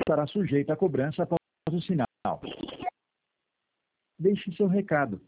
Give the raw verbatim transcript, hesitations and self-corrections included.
estará sujeita à cobrança após o sinal. Deixe seu recado.